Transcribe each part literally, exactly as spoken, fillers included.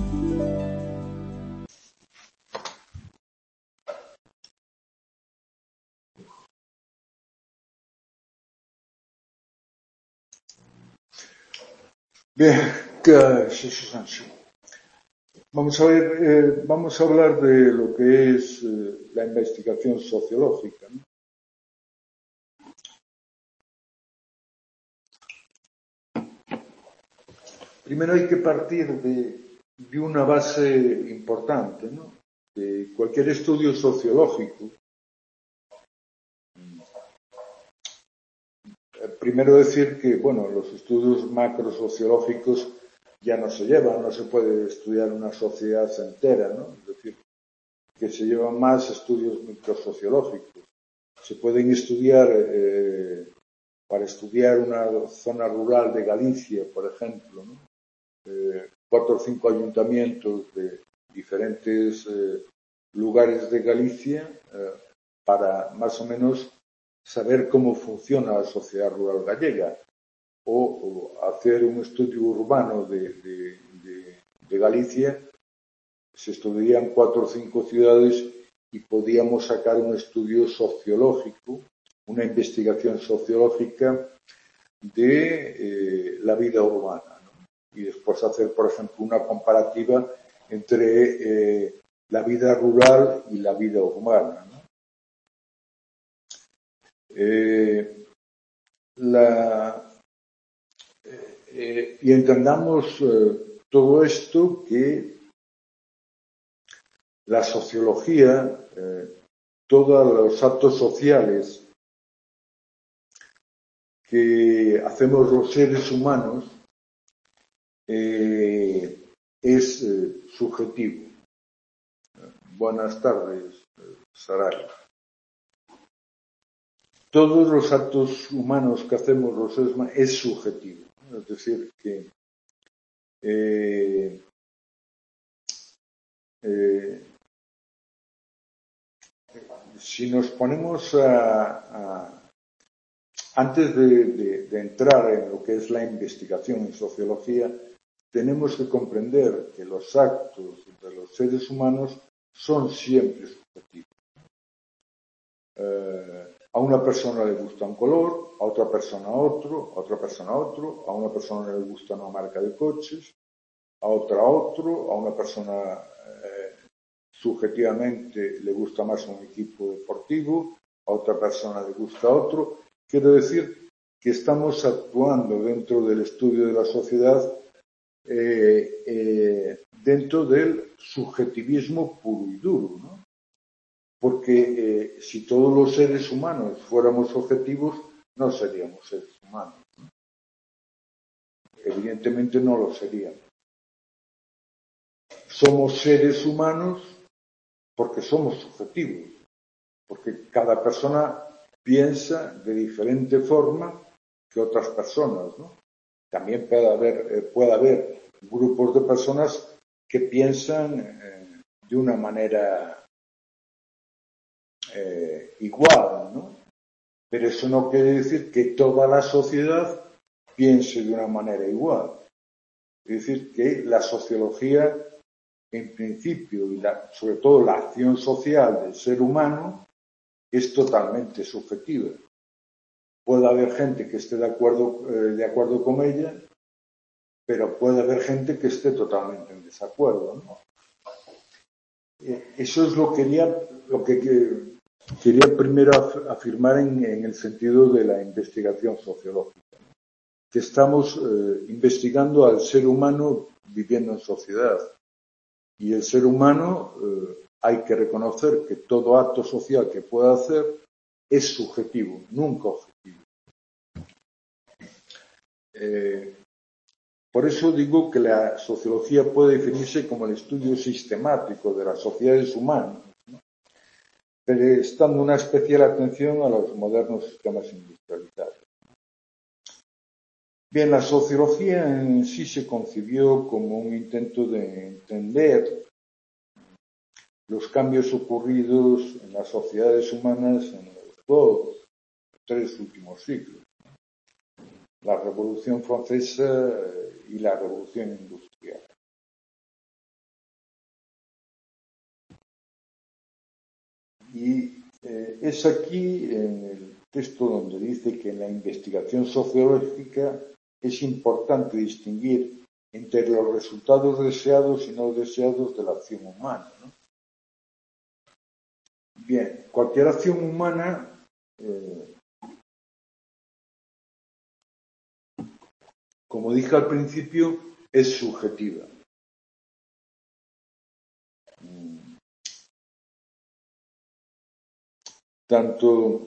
Bien, que, sí, sí, sí. Vamos a ver, eh, vamos a hablar de lo que es eh, la investigación sociológica, ¿no? Primero hay que partir de, de una base importante, ¿no? De cualquier estudio sociológico. Primero decir que, bueno, los estudios macrosociológicos ya no se llevan, no se puede estudiar una sociedad entera, ¿no? Es decir, que se llevan más estudios microsociológicos. Se pueden estudiar, eh, para estudiar una zona rural de Galicia, por ejemplo, ¿no? eh, cuatro o cinco ayuntamientos de diferentes eh, lugares de Galicia eh, para más o menos saber cómo funciona la sociedad rural gallega o, o hacer un estudio urbano de, de, de, de Galicia. Se estudiarían cuatro o cinco ciudades y podíamos sacar un estudio sociológico, una investigación sociológica de eh, la vida urbana, ¿no? Y después hacer, por ejemplo, una comparativa entre eh, la vida rural y la vida urbana, ¿no? Eh, la, eh, y entendamos eh, todo esto que la sociología, eh, todos los actos sociales que hacemos los seres humanos eh, es eh, subjetivo. Buenas tardes, Saray. Todos los actos humanos que hacemos los seres humanos es subjetivo. Es decir, que eh, eh, si nos ponemos a, a antes de, de, de entrar en lo que es la investigación en sociología, tenemos que comprender que los actos de los seres humanos son siempre subjetivos. Eh, a una persona le gusta un color, a otra persona otro, a otra persona otro, a una persona le gusta una marca de coches, a otra otro, a una persona eh, subjetivamente le gusta más un equipo deportivo, a otra persona le gusta otro. Quiero decir que estamos actuando dentro del estudio de la sociedad eh, eh, dentro del subjetivismo puro y duro, ¿no? Porque eh, si todos los seres humanos fuéramos objetivos, no seríamos seres humanos, ¿no? Evidentemente no lo seríamos. Somos seres humanos porque somos subjetivos, porque cada persona piensa de diferente forma que otras personas, ¿no? También puede haber, eh, puede haber grupos de personas que piensan eh, de una manera eh, igual, ¿no? Pero eso no quiere decir que toda la sociedad piense de una manera igual. Es decir, que la sociología, en principio, y la, sobre todo la acción social del ser humano, es totalmente subjetiva. Puede haber gente que esté de acuerdo, eh, de acuerdo con ella, pero puede haber gente que esté totalmente en desacuerdo, ¿no? Eh, eso es lo, quería, lo que, que quería primero af, afirmar en, en el sentido de la investigación sociológica, ¿no? Que estamos eh, investigando al ser humano viviendo en sociedad. Y el ser humano, eh, hay que reconocer que todo acto social que pueda hacer es subjetivo, nunca objetivo. Eh, por eso digo que la sociología puede definirse como el estudio sistemático de las sociedades humanas, ¿no? Prestando una especial atención a los modernos sistemas industrializados. Bien, la sociología en sí se concibió como un intento de entender los cambios ocurridos en las sociedades humanas en los dos, tres últimos siglos. La Revolución Francesa y la Revolución Industrial. es aquí en el texto donde dice que en la investigación sociológica es importante distinguir entre los resultados deseados y no deseados de la acción humana, ¿no? Bien, cualquier acción humana eh, como dije al principio, es subjetiva. Tanto,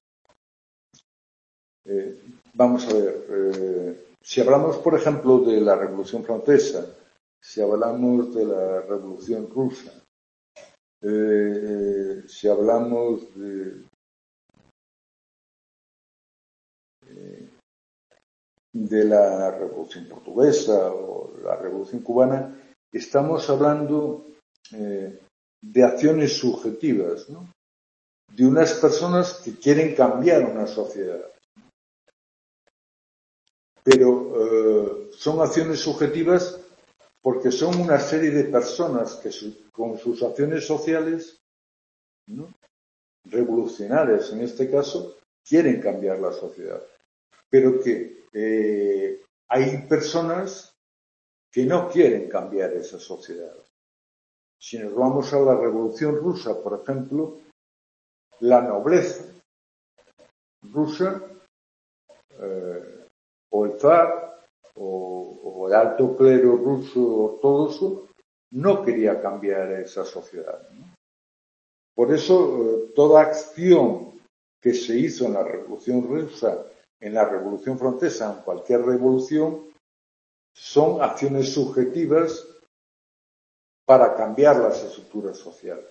eh, vamos a ver, eh, si hablamos, por ejemplo, de la Revolución Francesa, si hablamos de la Revolución Rusa, eh, si hablamos de, eh, de la Revolución Portuguesa o la Revolución Cubana, estamos hablando eh, de acciones subjetivas, ¿no? De unas personas que quieren cambiar una sociedad. Pero eh, son acciones subjetivas porque son una serie de personas que su, con sus acciones sociales, ¿no?, revolucionarias en este caso, quieren cambiar la sociedad. Pero que eh, hay personas que no quieren cambiar esa sociedad. Si nos vamos a la Revolución Rusa, por ejemplo, la nobleza rusa eh, o el zar o, o el alto clero ruso ortodoxo no quería cambiar esa sociedad, ¿no? Por eso eh, toda acción que se hizo en la Revolución Rusa, en la Revolución Francesa, en cualquier revolución, son acciones subjetivas para cambiar las estructuras sociales.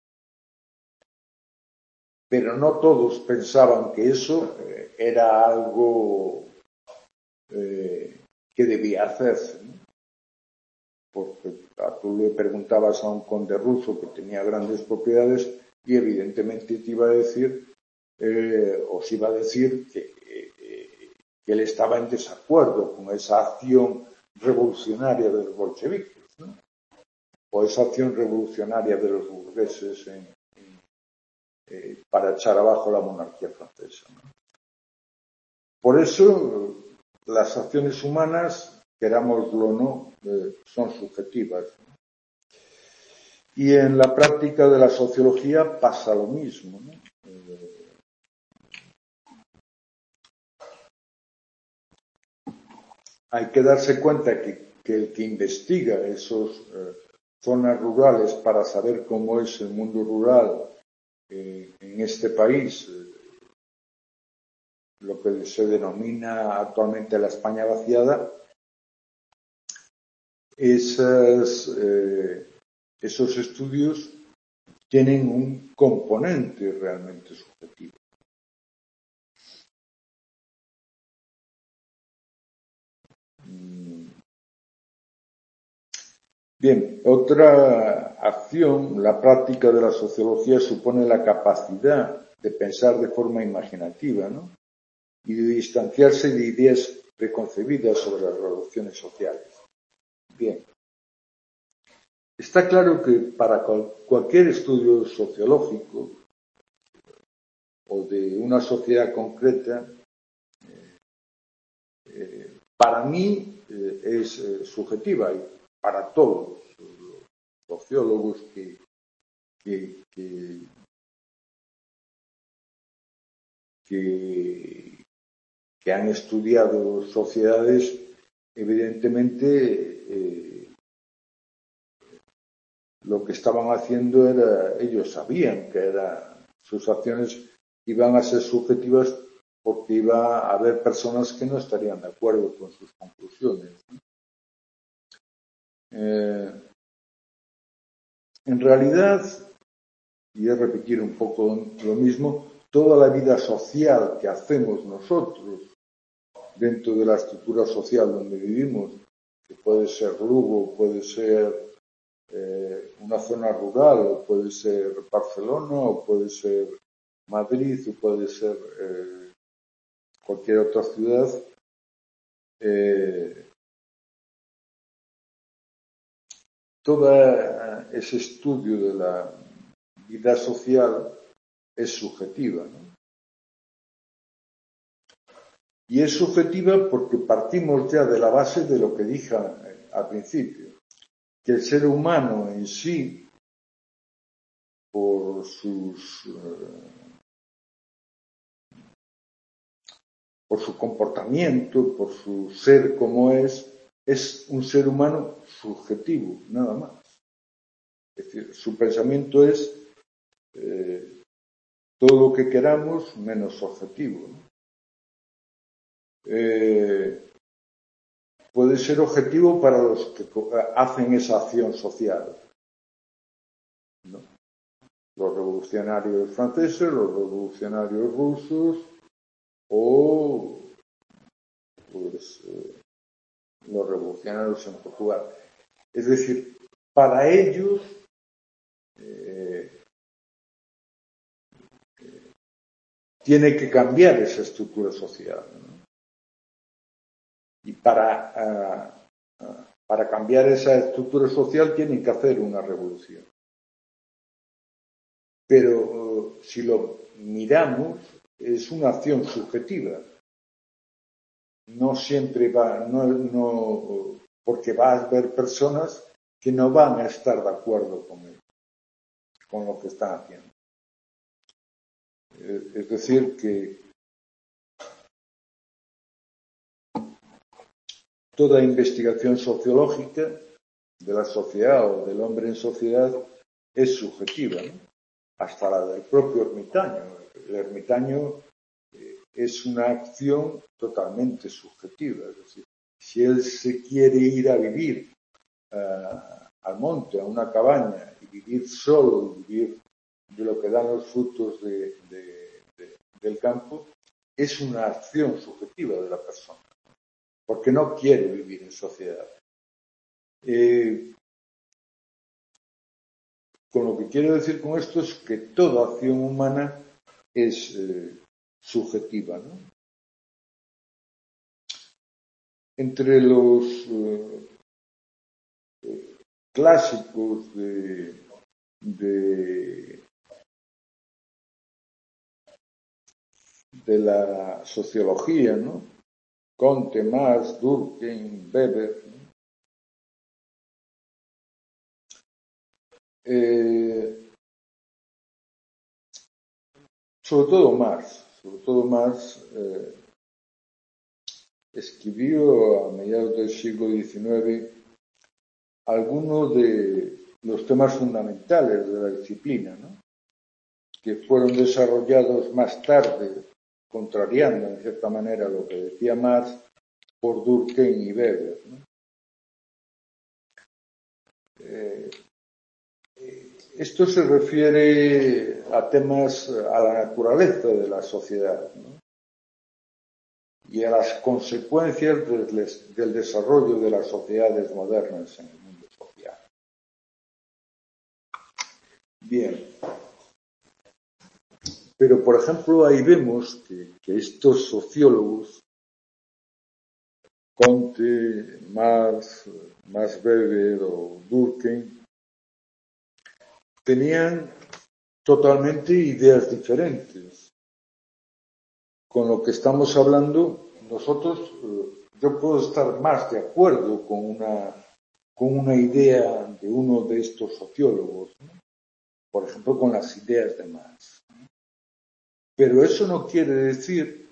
Pero no todos pensaban que eso eh, era algo eh, que debía hacerse, ¿no? Porque tú le preguntabas a un conde ruso que tenía grandes propiedades y evidentemente te iba a decir, eh, os iba a decir que, eh, que él estaba en desacuerdo con esa acción revolucionaria de los bolcheviques, ¿no? O esa acción revolucionaria de los burgueses en, en, eh, para echar abajo la monarquía francesa, ¿no? Por eso las acciones humanas, querámoslo o no, eh, son subjetivas, ¿no? Y en la práctica de la sociología pasa lo mismo, ¿no? Eh, hay que darse cuenta que, que el que investiga esas eh, zonas rurales para saber cómo es el mundo rural eh, en este país, eh, lo que se denomina actualmente la España vaciada, esas, eh, esos estudios tienen un componente realmente subjetivo. Bien, otra acción, la práctica de la sociología supone la capacidad de pensar de forma imaginativa, ¿no?, y de distanciarse de ideas preconcebidas sobre las relaciones sociales. Bien, está claro que para cual, cualquier estudio sociológico o de una sociedad concreta, eh, eh, para mí eh, es eh, subjetiva y para todos los sociólogos que, que, que, que, que han estudiado sociedades, evidentemente eh, lo que estaban haciendo era, ellos sabían que era, sus acciones iban a ser subjetivas porque iba a haber personas que no estarían de acuerdo con sus conclusiones, ¿no? Eh, en realidad, y es repetir un poco lo mismo, toda la vida social que hacemos nosotros dentro de la estructura social donde vivimos, que puede ser Lugo, puede ser eh, una zona rural, o puede ser Barcelona, o puede ser Madrid, o puede ser eh, cualquier otra ciudad, eh, todo ese estudio de la vida social es subjetiva, ¿no? Y es subjetiva porque partimos ya de la base de lo que dije al principio, que el ser humano en sí, por sus por su comportamiento, por su ser como es, es un ser humano subjetivo, nada más. Es decir, su pensamiento es eh, todo lo que queramos menos objetivo, ¿no? Eh, puede ser objetivo para los que hacen esa acción social, ¿no? Los revolucionarios franceses, los revolucionarios rusos o pues, eh, los revolucionarios en Portugal. Es decir, para ellos eh, eh, tiene que cambiar esa estructura social, ¿no? Y para, uh, uh, para cambiar esa estructura social tienen que hacer una revolución. Pero uh, si lo miramos, es una acción subjetiva. No siempre va, no, no, porque va a haber personas que no van a estar de acuerdo con él, con lo que están haciendo. Es decir, que toda investigación sociológica de la sociedad o del hombre en sociedad es subjetiva, ¿no? Hasta la del propio ermitaño. El ermitaño es una acción totalmente subjetiva. Es decir, si él se quiere ir a vivir uh, al monte, a una cabaña, y vivir solo, y vivir de lo que dan los frutos de, de, de, del campo, es una acción subjetiva de la persona, porque no quiere vivir en sociedad. Eh, con lo que quiero decir con esto es que toda acción humana es eh, subjetiva, ¿no? Entre los eh, eh, clásicos de, de, de la sociología, ¿no? Comte, Marx, Durkheim, Weber, ¿no? Eh, sobre todo Marx, sobre todo Marx eh, escribió a mediados del siglo diecinueve algunos de los temas fundamentales de la disciplina, ¿no? Que fueron desarrollados más tarde, contrariando en cierta manera lo que decía Marx, por Durkheim y Weber, ¿no? Eh, esto se refiere a temas, a la naturaleza de la sociedad, ¿no? Y a las consecuencias del, del desarrollo de las sociedades modernas en el mundo social. Bien. Pero, por ejemplo, ahí vemos que, que estos sociólogos, Comte, Marx, Max Weber o Durkheim, tenían totalmente ideas diferentes. Con lo que estamos hablando, nosotros, yo puedo estar más de acuerdo con una, con una idea de uno de estos sociólogos, ¿no? Por ejemplo, con las ideas de Marx. Pero eso no quiere decir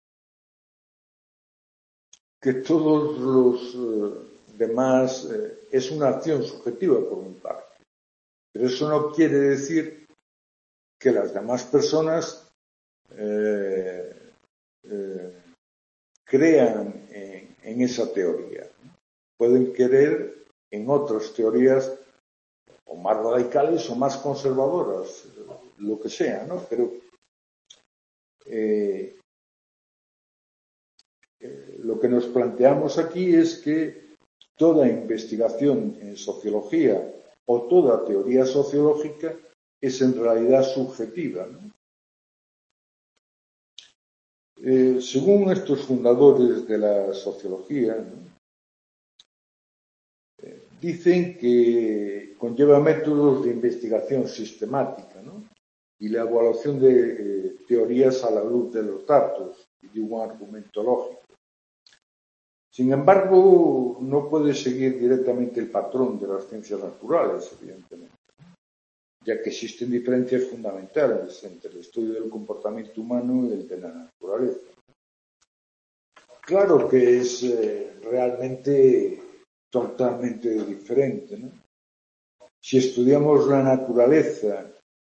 que todos los eh, demás eh, es una acción subjetiva por mi parte. Pero eso no quiere decir que las demás personas eh, eh, crean en, en esa teoría. Pueden creer en otras teorías o más radicales o más conservadoras, lo que sea, ¿no? Pero eh, eh, lo que nos planteamos aquí es que toda investigación en sociología o toda teoría sociológica es en realidad subjetiva, ¿no? Eh, según estos fundadores de la sociología, ¿no? eh, dicen que conlleva métodos de investigación sistemática, ¿no? y la evaluación de eh, teorías a la luz de los datos y de un argumento lógico. Sin embargo, no puede seguir directamente el patrón de las ciencias naturales, evidentemente, ya que existen diferencias fundamentales entre el estudio del comportamiento humano y el de la naturaleza. Claro que es eh, realmente totalmente diferente, ¿no? Si estudiamos la naturaleza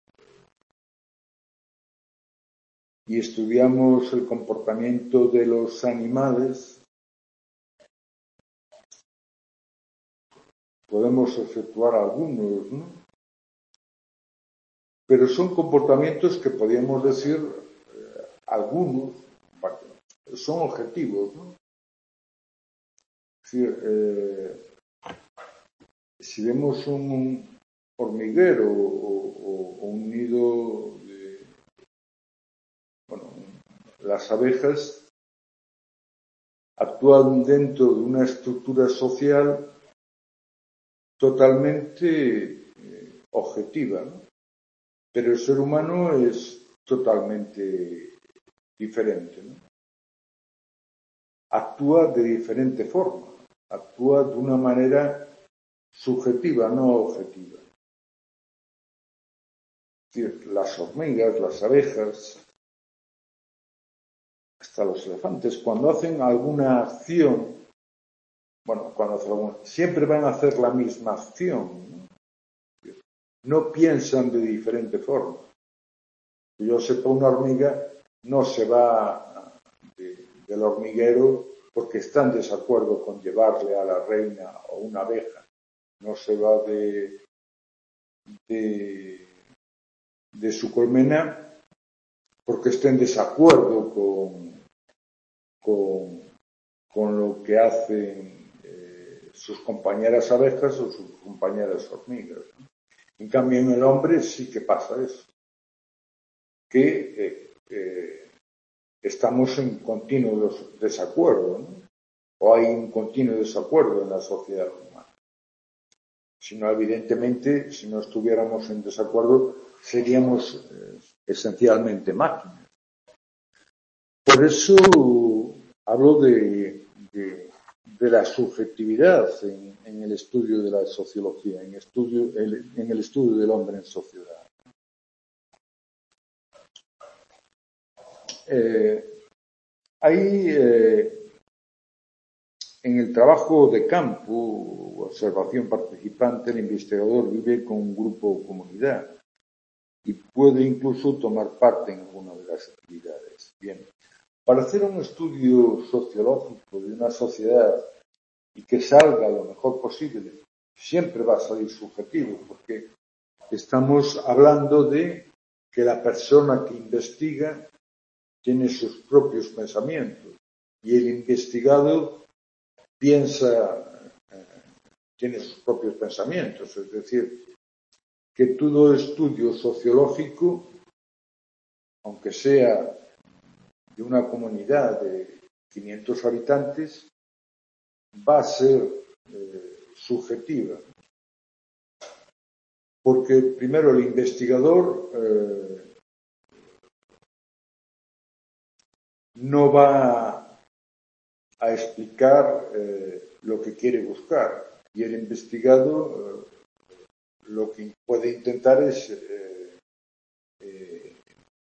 y estudiamos el comportamiento de los animales, podemos efectuar algunos, ¿no? Pero son comportamientos que podríamos decir, eh, algunos, son objetivos, ¿no? Es decir, eh, si vemos un hormiguero o, o, o un nido de, bueno, las abejas actúan dentro de una estructura social totalmente eh, objetiva, ¿no? Pero el ser humano es totalmente diferente, ¿no? Actúa de diferente forma, actúa de una manera subjetiva, no objetiva. Es decir, las hormigas, las abejas, hasta los elefantes, cuando hacen alguna acción, bueno, cuando hacen alguna, siempre van a hacer la misma acción, ¿no? No piensan de diferente forma. Si yo sepa, una hormiga no se va de, del hormiguero porque está en desacuerdo con llevarle a la reina o una abeja. No se va de, de, de su colmena porque está en desacuerdo con, con, con lo que hacen eh, sus compañeras abejas o sus compañeras hormigas, ¿no? En cambio, en el hombre sí que pasa eso, que eh, eh, estamos en continuo desacuerdo, ¿no? O hay un continuo desacuerdo en la sociedad humana. Si no, evidentemente, si no estuviéramos en desacuerdo, seríamos eh, esencialmente máquinas. Por eso hablo de, de, de la subjetividad en, en el estudio de la sociología, en, estudio, el, en el estudio del hombre en sociedad. Eh, hay eh, en el trabajo de campo, observación participante, el investigador vive con un grupo o comunidad y puede incluso tomar parte en alguna de las actividades. Bien, para hacer un estudio sociológico de una sociedad y que salga lo mejor posible, siempre va a salir subjetivo, porque estamos hablando de que la persona que investiga tiene sus propios pensamientos y el investigado piensa, eh, tiene sus propios pensamientos. Es decir, que todo estudio sociológico, aunque sea de una comunidad de quinientos habitantes, va a ser eh, subjetiva. Porque primero el investigador eh, no va a explicar eh, lo que quiere buscar y el investigado eh, lo que puede intentar es, eh, eh,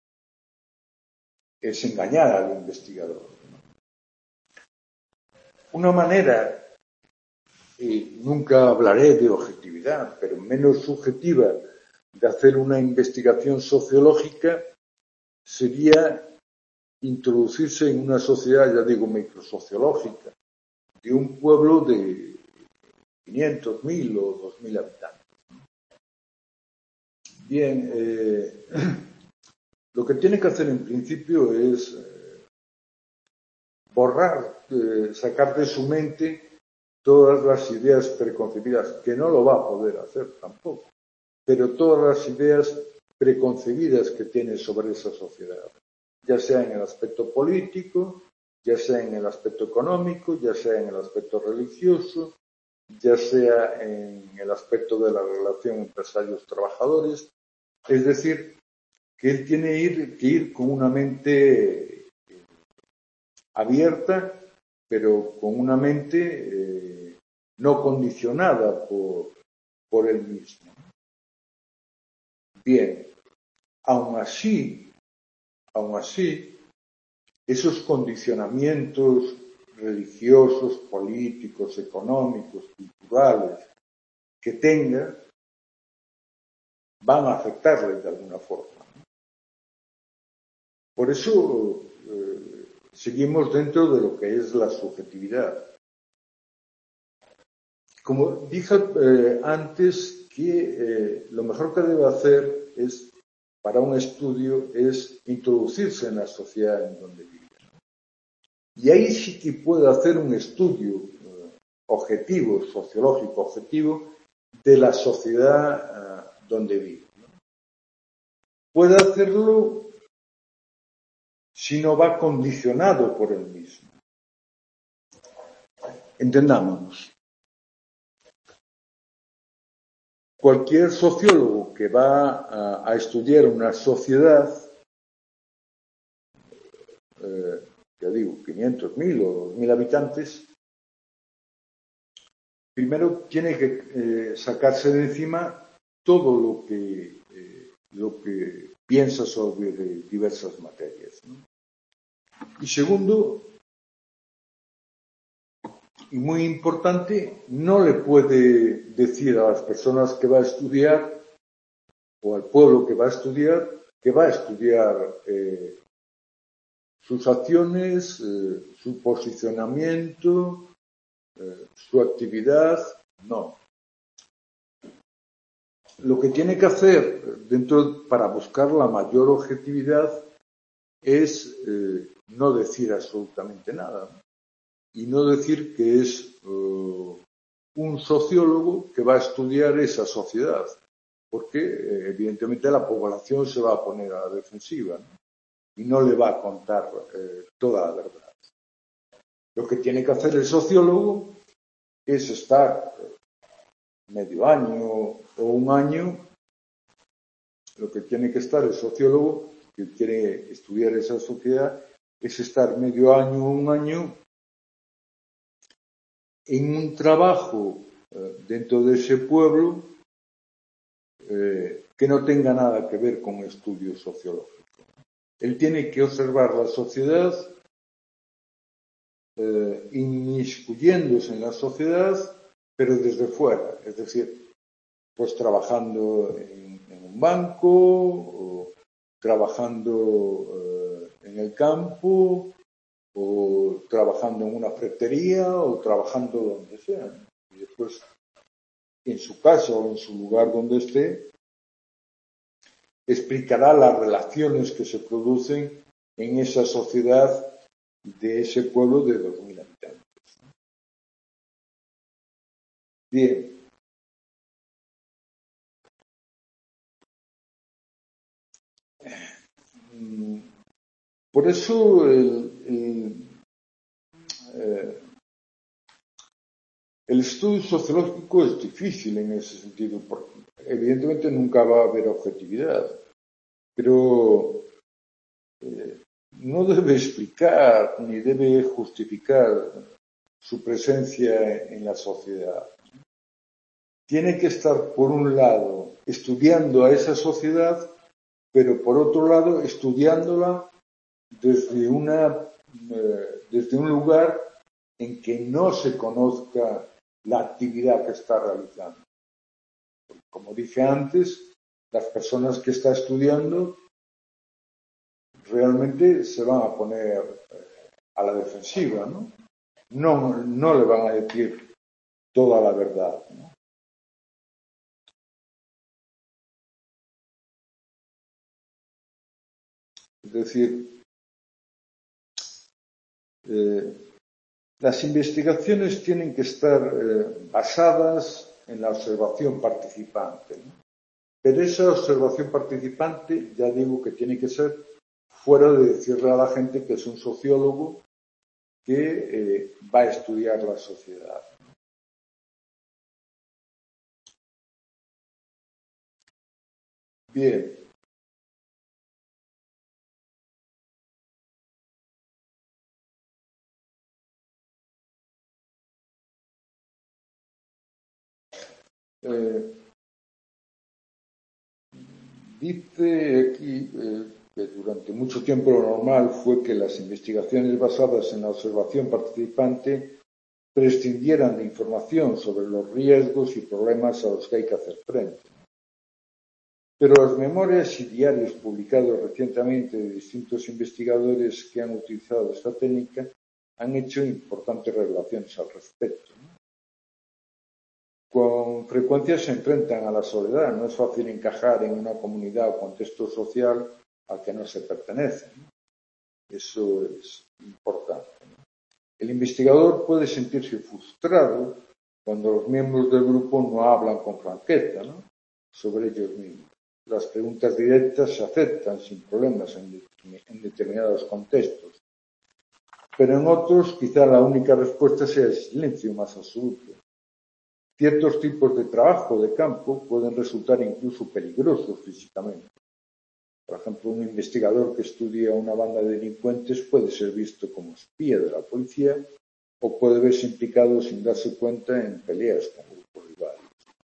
es engañar al investigador. Una manera, y nunca hablaré de objetividad, pero menos subjetiva de hacer una investigación sociológica sería introducirse en una sociedad, ya digo, microsociológica, de un pueblo de quinientos mil o dos mil habitantes. Bien, eh, lo que tiene que hacer en principio es eh, borrar, eh, sacar de su mente todas las ideas preconcebidas, que no lo va a poder hacer tampoco, pero todas las ideas preconcebidas que tiene sobre esa sociedad, ya sea en el aspecto político, ya sea en el aspecto económico, ya sea en el aspecto religioso, ya sea en el aspecto de la relación empresarios-trabajadores. Es decir, que él tiene ir, que ir con una mente abierta, pero con una mente eh, no condicionada por, por él mismo. Bien, aún así, aún así, esos condicionamientos religiosos, políticos, económicos, culturales que tenga, van a afectarle de alguna forma. Por eso eh, seguimos dentro de lo que es la subjetividad. Como dije eh, antes, que eh, lo mejor que debe hacer es, para un estudio, es introducirse en la sociedad en donde vive. Y ahí sí que puede hacer un estudio eh, objetivo, sociológico objetivo, de la sociedad eh, donde vive. Puede hacerlo si no va condicionado por él mismo. Entendámonos. Cualquier sociólogo que va a, a estudiar una sociedad, eh, ya digo, quinientos mil o dos mil habitantes, primero tiene que eh, sacarse de encima todo lo que, eh, lo que piensa sobre diversas materias, ¿no? Y segundo, y muy importante, no le puede decir a las personas que va a estudiar o al pueblo que va a estudiar que va a estudiar eh, sus acciones, eh, su posicionamiento, eh, su actividad, no. Lo que tiene que hacer dentro para buscar la mayor objetividad es eh, no decir absolutamente nada, ¿no? Y no decir que es uh, un sociólogo que va a estudiar esa sociedad, porque eh, evidentemente la población se va a poner a la defensiva, ¿no? Y no le va a contar eh, toda la verdad. Lo que tiene que hacer el sociólogo es estar medio año o un año, lo que tiene que estar el sociólogo que quiere estudiar esa sociedad es estar medio año o un año en un trabajo eh, dentro de ese pueblo eh, que no tenga nada que ver con estudio sociológico. Él tiene que observar la sociedad, eh, inmiscuyéndose en la sociedad, pero desde fuera, es decir, pues trabajando en, en un banco, o trabajando eh, en el campo, o trabajando en una ferretería, o trabajando donde sea. Y después, en su casa o en su lugar donde esté, explicará las relaciones que se producen en esa sociedad de ese pueblo de dos mil habitantes. Bien. Por eso el, el, eh, el estudio sociológico es difícil en ese sentido, porque evidentemente nunca va a haber objetividad, pero eh, no debe explicar ni debe justificar su presencia en la sociedad. Tiene que estar, por un lado, estudiando a esa sociedad, pero por otro lado, estudiándola desde, una, eh, desde un lugar en que no se conozca la actividad que está realizando. Como dije antes, las personas que está estudiando realmente se van a poner a la defensiva, ¿no? No, no le van a decir toda la verdad, ¿no? Es decir, eh, las investigaciones tienen que estar eh, basadas en la observación participante, ¿no? Pero esa observación participante, ya digo que tiene que ser fuera de decirle a la gente que es un sociólogo que eh, va a estudiar la sociedad. Bien. Eh, dice aquí eh, que durante mucho tiempo lo normal fue que las investigaciones basadas en la observación participante prescindieran de información sobre los riesgos y problemas a los que hay que hacer frente. Pero las memorias y diarios publicados recientemente de distintos investigadores que han utilizado esta técnica han hecho importantes revelaciones al respecto. Con frecuencia se enfrentan a la soledad. No es fácil encajar en una comunidad o contexto social al que no se pertenece. Eso es importante. El investigador puede sentirse frustrado cuando los miembros del grupo no hablan con franqueza, ¿no?, sobre ellos mismos. Las preguntas directas se aceptan sin problemas en, en determinados contextos, pero en otros quizá la única respuesta sea el silencio más absoluto. Ciertos tipos de trabajo de campo pueden resultar incluso peligrosos físicamente. Por ejemplo, un investigador que estudia una banda de delincuentes puede ser visto como espía de la policía o puede verse implicado sin darse cuenta en peleas con grupos rivales.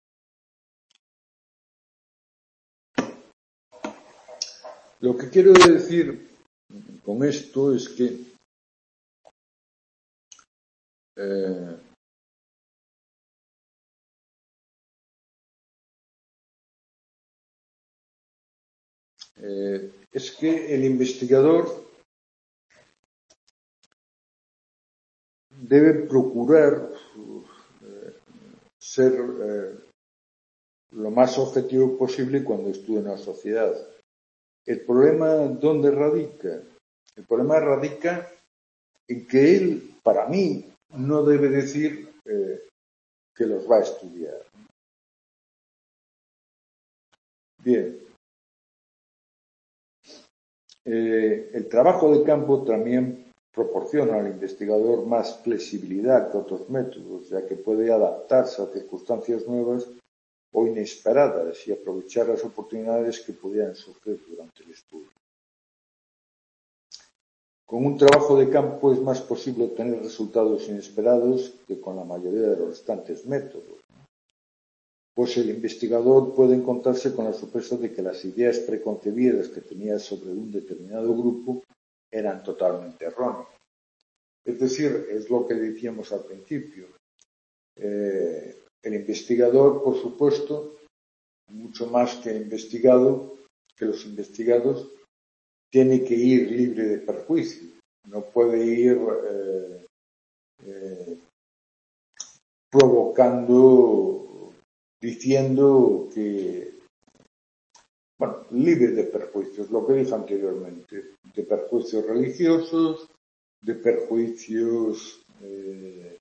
Lo que quiero decir con esto es que eh, eh, es que el investigador debe procurar eh, ser eh, lo más objetivo posible cuando estudia en una sociedad. El problema, ¿dónde radica? El problema radica en que él, para mí, no debe decir eh, que los va a estudiar. Bien. Eh, el trabajo de campo también proporciona al investigador más flexibilidad que otros métodos, ya que puede adaptarse a circunstancias nuevas o inesperadas y aprovechar las oportunidades que pudieran surgir durante el estudio. Con un trabajo de campo es más posible obtener resultados inesperados que con la mayoría de los restantes métodos, pues el investigador puede encontrarse con la sorpresa de que las ideas preconcebidas que tenía sobre un determinado grupo eran totalmente erróneas. Es decir, es lo que decíamos al principio. Eh, el investigador, por supuesto, mucho más que investigado, que los investigados, tiene que ir libre de perjuicio. No puede ir eh, eh, provocando, diciendo que, bueno, libre de perjuicios, lo que dije anteriormente, de perjuicios religiosos, de perjuicios eh,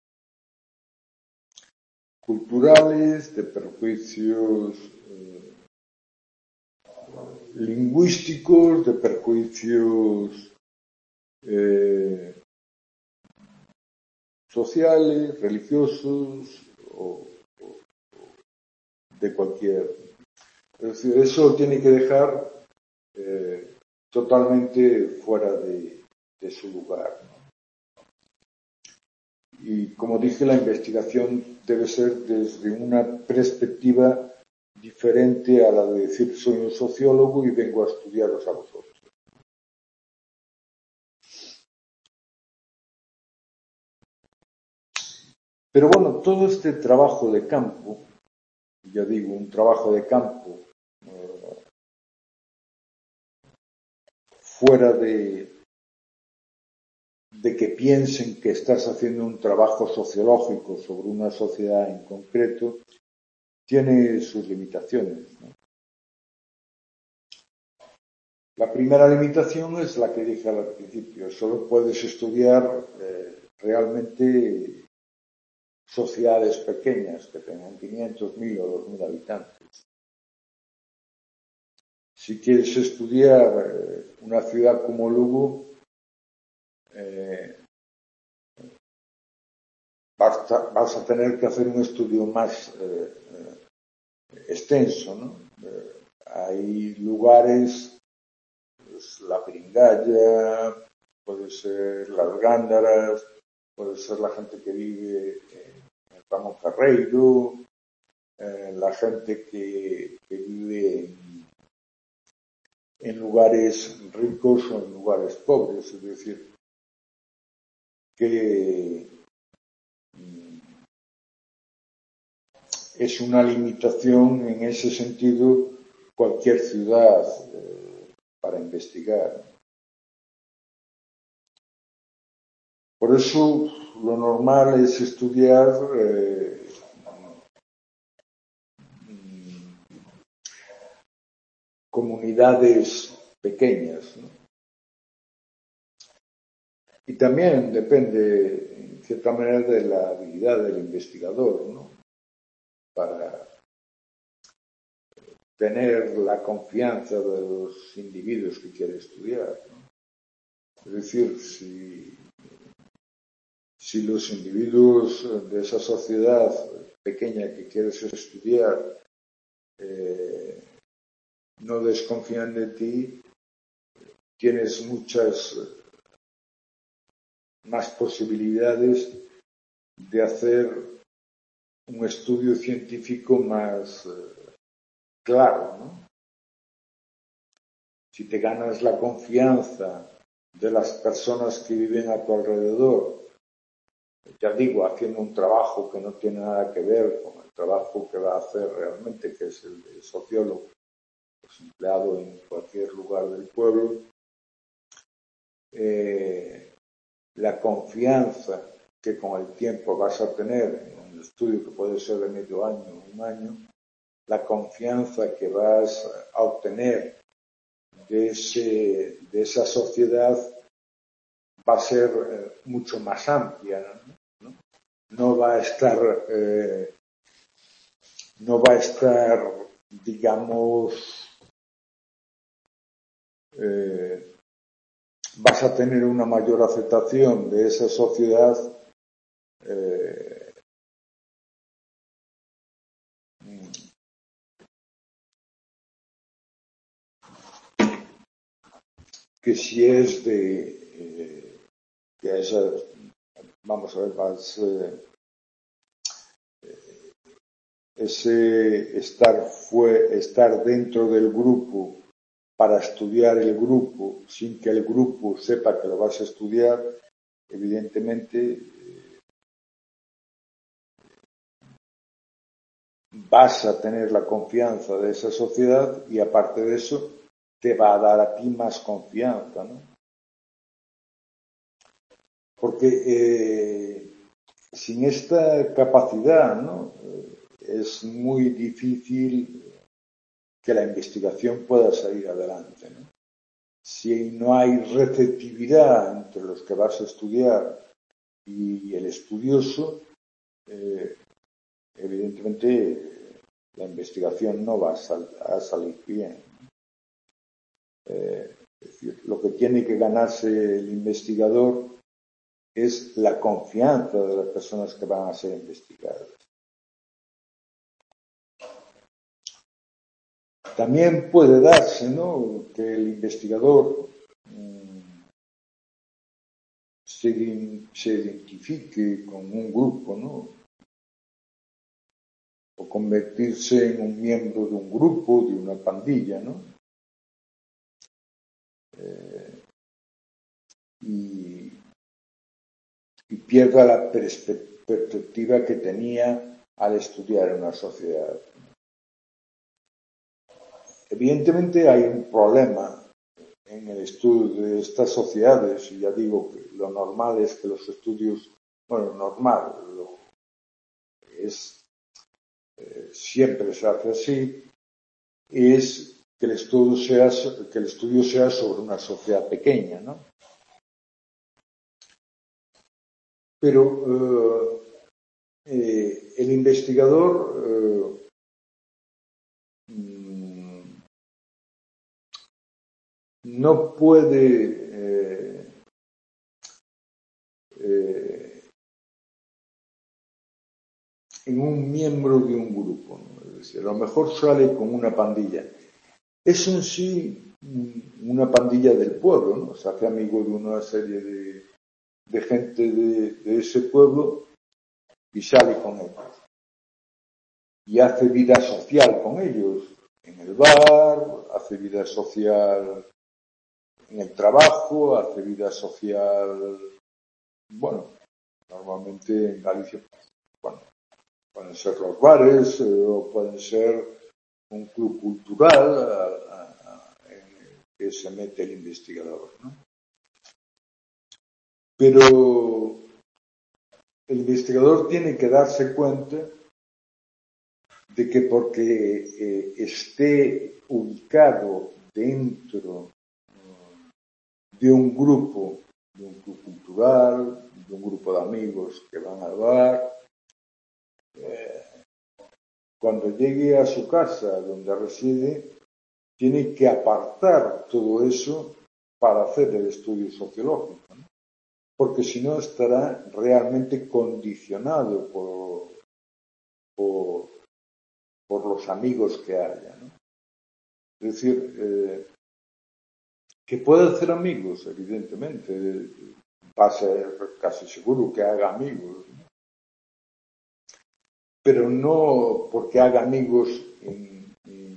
culturales, de perjuicios eh, lingüísticos, de perjuicios eh, sociales, religiosos o, o de cualquier. Es decir, eso tiene que dejar eh, totalmente fuera de, de su lugar, ¿no? Y como dije, la investigación debe ser desde una perspectiva diferente a la de decir soy un sociólogo y vengo a estudiaros a vosotros. Pero bueno, todo este trabajo de campo, ya digo, un trabajo de campo eh, fuera de, de que piensen que estás haciendo un trabajo sociológico sobre una sociedad en concreto, tiene sus limitaciones, ¿no? La primera limitación es la que dije al principio. Solo puedes estudiar eh, realmente sociedades pequeñas que tengan quinientos, mil o dos mil habitantes. Si quieres estudiar eh, una ciudad como Lugo, eh, vas, a, vas a tener que hacer un estudio más eh, eh, extenso, ¿no? Eh, hay lugares, pues, la Pringalla, puede ser las Gándaras, puede ser la gente que vive en el Ramón Ferreiro, eh, la gente que, que vive en, en lugares ricos o en lugares pobres, es decir, que es una limitación en ese sentido cualquier ciudad eh, para investigar. Por eso lo normal es estudiar eh, comunidades pequeñas, ¿no? Y también depende, en cierta manera, de la habilidad del investigador, ¿no? Para tener la confianza de los individuos que quiere estudiar, ¿no? Es decir, si, si los individuos de esa sociedad pequeña que quieres estudiar eh, no desconfían de ti, tienes muchas más posibilidades de hacer un estudio científico más eh, claro, ¿no? Si te ganas la confianza de las personas que viven a tu alrededor, ya digo, haciendo un trabajo que no tiene nada que ver con el trabajo que va a hacer realmente, que es el de sociólogo, pues empleado en cualquier lugar del pueblo, eh, la confianza que con el tiempo vas a tener en un estudio que puede ser de medio año o un año, la confianza que vas a obtener de, ese, de esa sociedad va a ser eh, mucho más amplia, ¿no? No va a estar, eh, no va a estar, digamos, eh, vas a tener una mayor aceptación de esa sociedad eh, que si es de eh, que esa, vamos a ver, más eh, ese estar fue estar dentro del grupo para estudiar el grupo sin que el grupo sepa que lo vas a estudiar, evidentemente eh, vas a tener la confianza de esa sociedad y aparte de eso te va a dar a ti más confianza, ¿no? Porque eh, sin esta capacidad, ¿no? Eh, es muy difícil que la investigación pueda salir adelante, ¿no? Si no hay receptividad entre los que vas a estudiar y el estudioso, eh, evidentemente la investigación no va a, sal a salir bien. Eh, es decir, lo que tiene que ganarse el investigador es la confianza de las personas que van a ser investigadas. También puede darse, ¿no?, que el investigador mmm, se, se identifique con un grupo, ¿no?, o convertirse en un miembro de un grupo, de una pandilla, ¿no? Eh, y, y pierda la perspectiva que tenía al estudiar en una sociedad. Evidentemente hay un problema en el estudio de estas sociedades, y ya digo que lo normal es que los estudios, bueno, normal, lo es, eh, siempre se hace así, es que el estudio sea, que el estudio sea sobre una sociedad pequeña, ¿no? Pero eh, eh, el investigador eh, no puede eh, eh, en un miembro de un grupo, ¿no? Es decir, a lo mejor sale con una pandilla. Es en sí una pandilla del pueblo, ¿no? Se hace amigo de una serie de, de gente de, de ese pueblo y sale con ellos. y hace vida social con ellos, en el bar, hace vida social en el trabajo, hace vida social, bueno, normalmente en Galicia, bueno, pueden ser los bares eh, o pueden ser un club cultural a, a, a, en el que se mete el investigador, ¿no? Pero el investigador tiene que darse cuenta de que porque eh, esté ubicado dentro de un grupo, de un club cultural, de un grupo de amigos que van al bar, eh, cuando llegue a su casa donde reside, tiene que apartar todo eso para hacer el estudio sociológico, ¿no? Porque si no estará realmente condicionado por, por, por los amigos que haya, ¿no? Es decir, eh, que puede hacer amigos, evidentemente, va a ser casi seguro que haga amigos, ¿no? Pero no porque haga amigos en, en,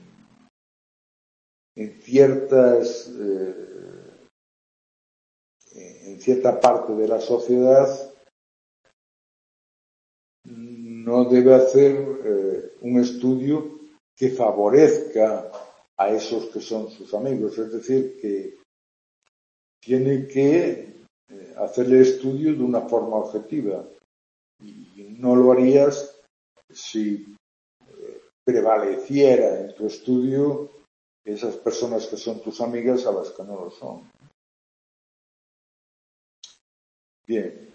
en ciertas eh, en cierta parte de la sociedad, no debe hacer eh, un estudio que favorezca a esos que son sus amigos, es decir, que tiene que eh, hacer el estudio de una forma objetiva y no lo harías si eh, prevaleciera en tu estudio esas personas que son tus amigas a las que no lo son. Bien.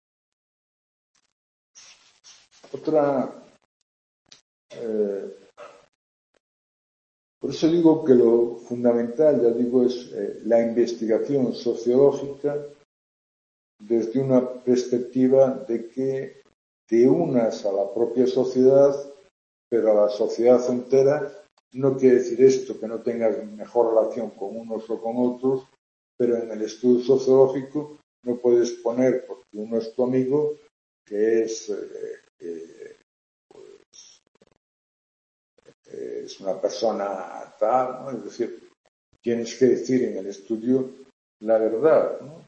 Otra, eh, por eso digo que lo fundamental, ya digo, es eh, la investigación sociológica desde una perspectiva de que te unas a la propia sociedad, pero a la sociedad entera. No quiere decir esto que no tengas mejor relación con unos o con otros, pero en el estudio sociológico no puedes poner, porque uno es tu amigo, que es, eh, eh, pues, eh, es una persona tal, ¿no? Es decir, tienes que decir en el estudio la verdad, ¿no?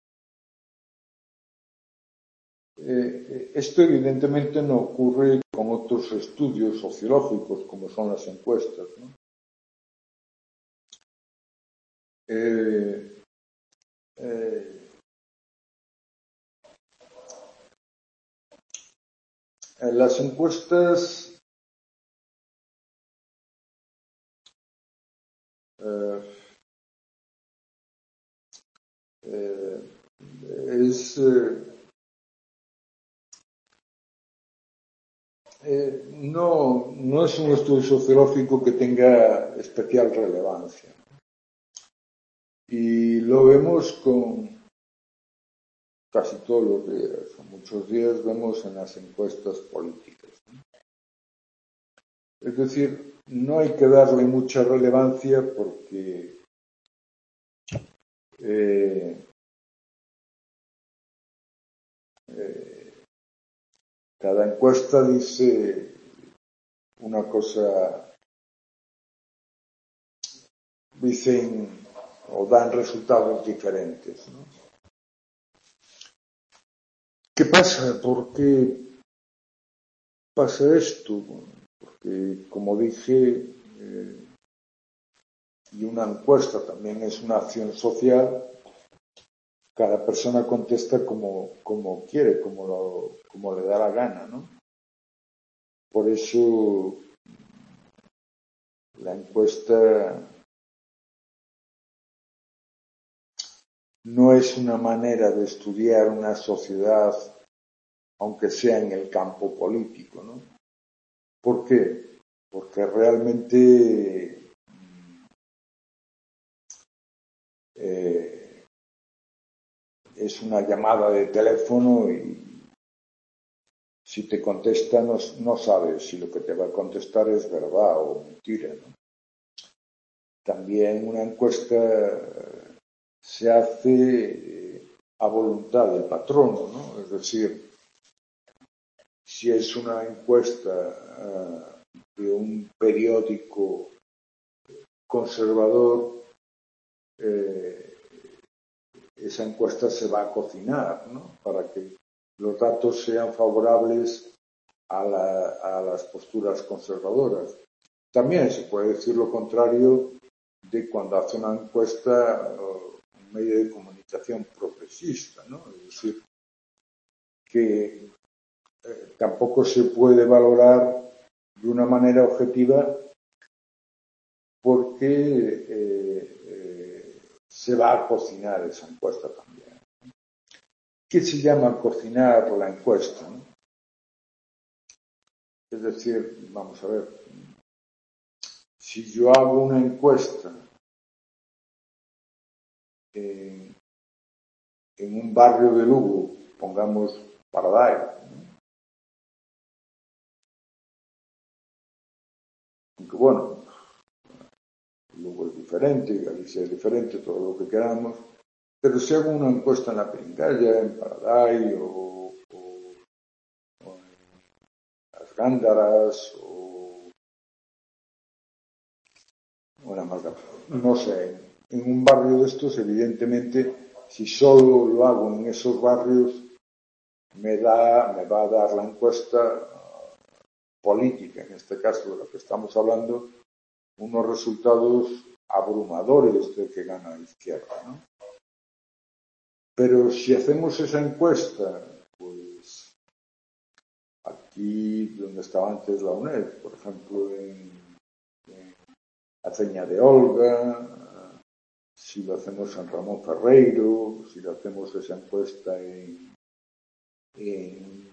Eh, esto evidentemente no ocurre con otros estudios sociológicos, como son las encuestas, ¿no? Eh, eh, en las encuestas eh, eh, es eh, eh, no, no es un estudio sociológico que tenga especial relevancia. Y lo vemos con casi todos los días, o muchos días vemos en las encuestas políticas, ¿no? Es decir, no hay que darle mucha relevancia porque eh, eh, cada encuesta dice una cosa, dicen o dan resultados diferentes, ¿no? ¿Qué pasa? ¿Por qué pasa esto? Porque, como dije, eh, y una encuesta también es una acción social, cada persona contesta como, como quiere, como, lo, como le da la gana, ¿no? Por eso la encuesta no es una manera de estudiar una sociedad, aunque sea en el campo político, ¿no? ¿Por qué? Porque realmente eh, es una llamada de teléfono y si te contesta no, no sabes si lo que te va a contestar es verdad o mentira, ¿no? También una encuesta se hace a voluntad del patrono, ¿no? Es decir, si es una encuesta uh, de un periódico conservador, eh, esa encuesta se va a cocinar, ¿no?, para que los datos sean favorables a, la, a las posturas conservadoras. También se puede decir lo contrario de cuando hace una encuesta uh, un medio de comunicación progresista, ¿no? Es decir, que eh, tampoco se puede valorar de una manera objetiva porque eh, eh, se va a cocinar esa encuesta también. ¿Qué se llama cocinar la encuesta, ¿no? Es decir, vamos a ver, si yo hago una encuesta en, en un barrio de Lugo, pongamos Paradise, ¿no?, aunque bueno, Lugo es diferente, Galicia es diferente, todo lo que queramos, pero si hago una encuesta en la Pringalla, en Paradise o, o, o en las Gándaras o, o en la Mazda, no sé, en un barrio de estos, evidentemente, si solo lo hago en esos barrios, me da, me va a dar la encuesta política, en este caso de lo que estamos hablando, unos resultados abrumadores de que gana la izquierda, ¿no? Pero si hacemos esa encuesta, pues aquí donde estaba antes la U N E D, por ejemplo, en, en Aceña de Olga, si lo hacemos en Ramón Ferreiro, si lo hacemos esa encuesta en, en,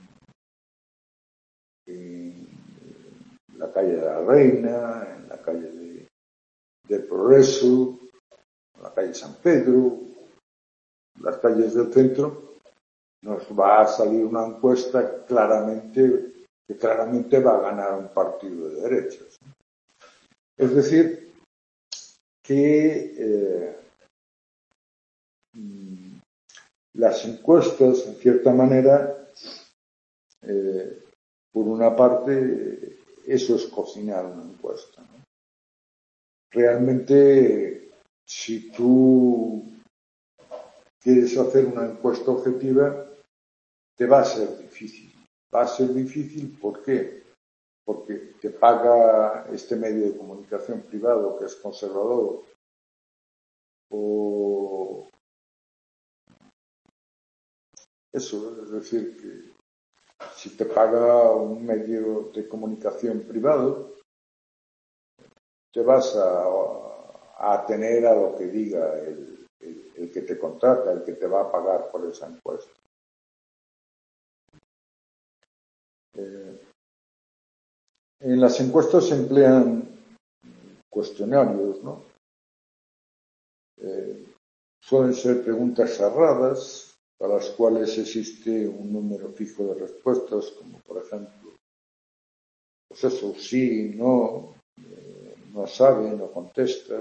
en la calle de la Reina, en la calle de, del Progreso, en la calle San Pedro, las calles del centro, nos va a salir una encuesta claramente que claramente va a ganar un partido de derechas. Es decir, que eh, las encuestas, en cierta manera, eh, por una parte, eso es cocinar una encuesta, ¿no? Realmente, si tú quieres hacer una encuesta objetiva, te va a ser difícil. Va a ser difícil, ¿por qué? Porque te paga este medio de comunicación privado que es conservador, o eso, es decir, que si te paga un medio de comunicación privado, te vas a, a atener a lo que diga el, el, el que te contrata, el que te va a pagar por esa encuesta. Eh, en las encuestas se emplean cuestionarios, ¿no? Eh, suelen ser preguntas cerradas para las cuales existe un número fijo de respuestas, como por ejemplo, pues eso, sí, no, eh, no sabe, no contesta,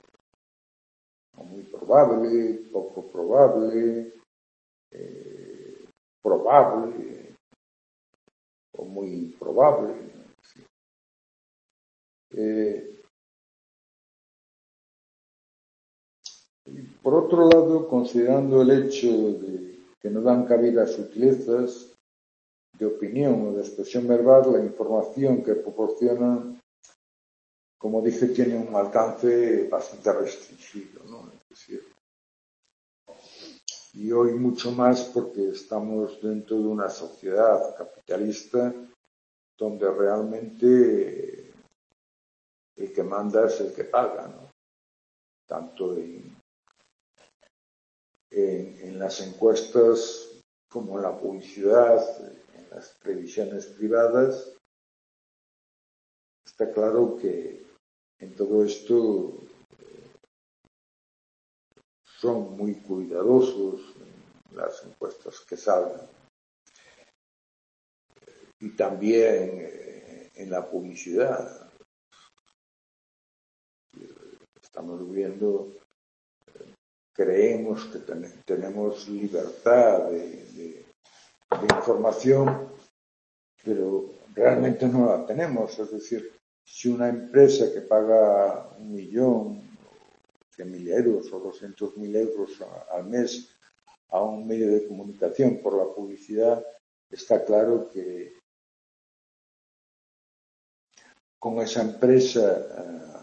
o muy probable, poco probable, eh, probable o muy improbable. ¿Sí? Eh, y por otro lado, considerando el hecho de que no dan cabida a sutilezas de opinión o de expresión verbal, la información que proporcionan, como dije, tiene un alcance bastante restringido, ¿no? Es decir, y hoy mucho más porque estamos dentro de una sociedad capitalista donde realmente el que manda es el que paga, ¿no? Tanto en, en, en las encuestas como en la publicidad, en las previsiones privadas. Está claro que en todo esto son muy cuidadosos en las encuestas que salgan. Y también eh, en la publicidad. Estamos viendo, eh, creemos que ten, tenemos libertad de, de, de información, pero realmente no la tenemos. Es decir, si una empresa que paga un millón, cien mil euros o doscientos mil euros al mes a un medio de comunicación por la publicidad, está claro que con esa empresa,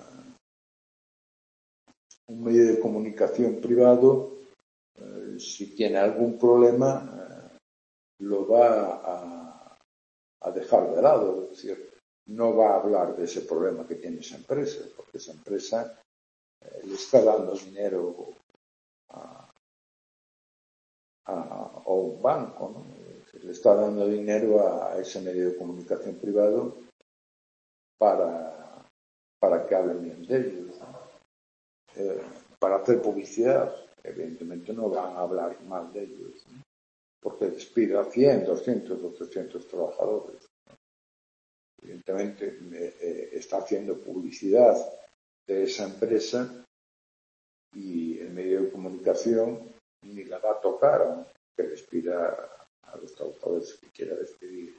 un medio de comunicación privado, si tiene algún problema, lo va a, a dejar de lado. Es decir, no va a hablar de ese problema que tiene esa empresa, porque esa empresa eh, le está dando dinero a, a, a un banco, ¿no? Le está dando dinero a ese medio de comunicación privado para, para que hablen bien de ellos, ¿no? Eh, para hacer publicidad. Evidentemente no van a hablar mal de ellos, ¿no? Porque despide a cien, doscientos o trescientos trabajadores, ¿no? Evidentemente eh, está haciendo publicidad de esa empresa y el medio de comunicación ni la va a tocar, aunque despida a los trabajadores que quiera despedir.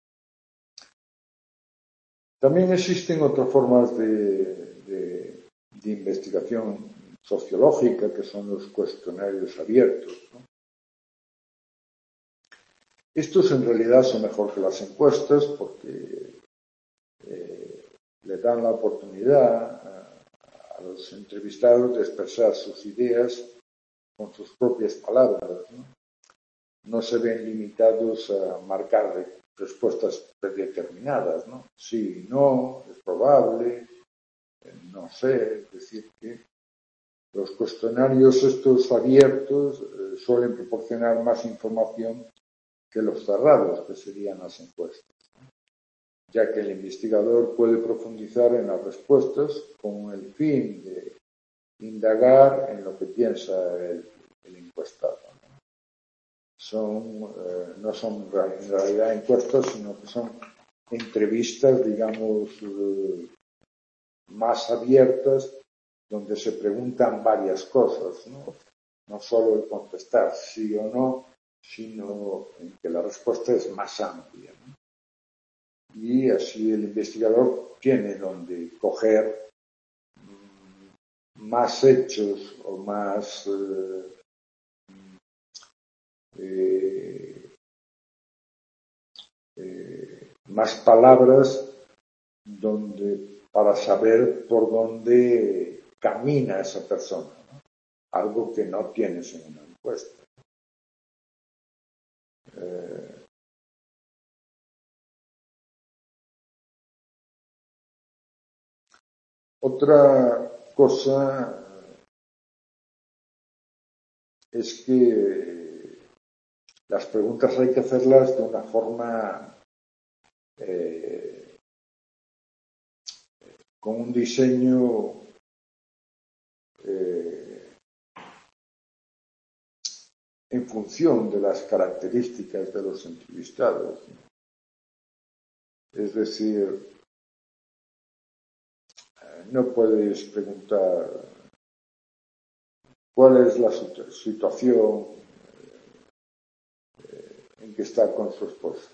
También existen otras formas de, de, de investigación sociológica, que son los cuestionarios abiertos, ¿no? Estos en realidad son mejor que las encuestas porque eh, le dan la oportunidad a, a los entrevistados de expresar sus ideas con sus propias palabras, ¿no? No se ven limitados a marcar respuestas predeterminadas, ¿no? Sí, no, es probable, no sé. Es decir, que los cuestionarios estos abiertos eh, suelen proporcionar más información que los cerrados, que serían las encuestas, ¿no? Ya que el investigador puede profundizar en las respuestas con el fin de indagar en lo que piensa el, el encuestado, ¿no? Son, eh, no son en realidad encuestas, sino que son entrevistas, digamos, eh, más abiertas, donde se preguntan varias cosas, ¿no? No solo el contestar sí o no, sino en que la respuesta es más amplia, ¿no? Y así el investigador tiene donde coger más hechos o más eh, eh, eh, más palabras donde para saber por dónde camina esa persona, ¿no? Algo que no tienes en una encuesta. Eh, otra cosa es que las preguntas hay que hacerlas de una forma eh, con un diseño eh, en función de las características de los entrevistados, ¿no? Es decir, no puedes preguntar cuál es la situación en que está con su esposa.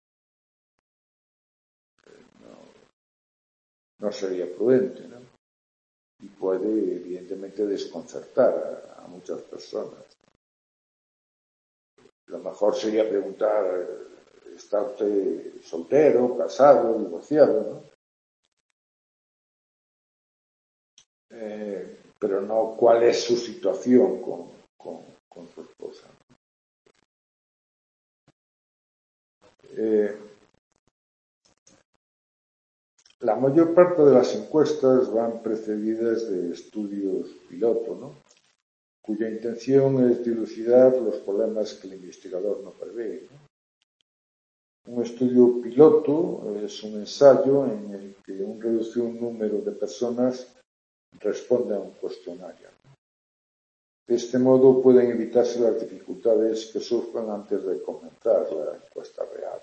No, no sería prudente, ¿no? Y puede, evidentemente, desconcertar a, a muchas personas. Lo mejor sería preguntar, ¿está usted soltero, casado, divorciado, ¿no? Eh, pero no cuál es su situación con, con, con su esposa. Eh, la mayor parte de las encuestas van precedidas de estudios piloto, ¿no? Cuya intención es dilucidar los problemas que el investigador no prevé, ¿no? Un estudio piloto es un ensayo en el que un reducido número de personas responde a un cuestionario. De este modo pueden evitarse las dificultades que surjan antes de comenzar la encuesta real.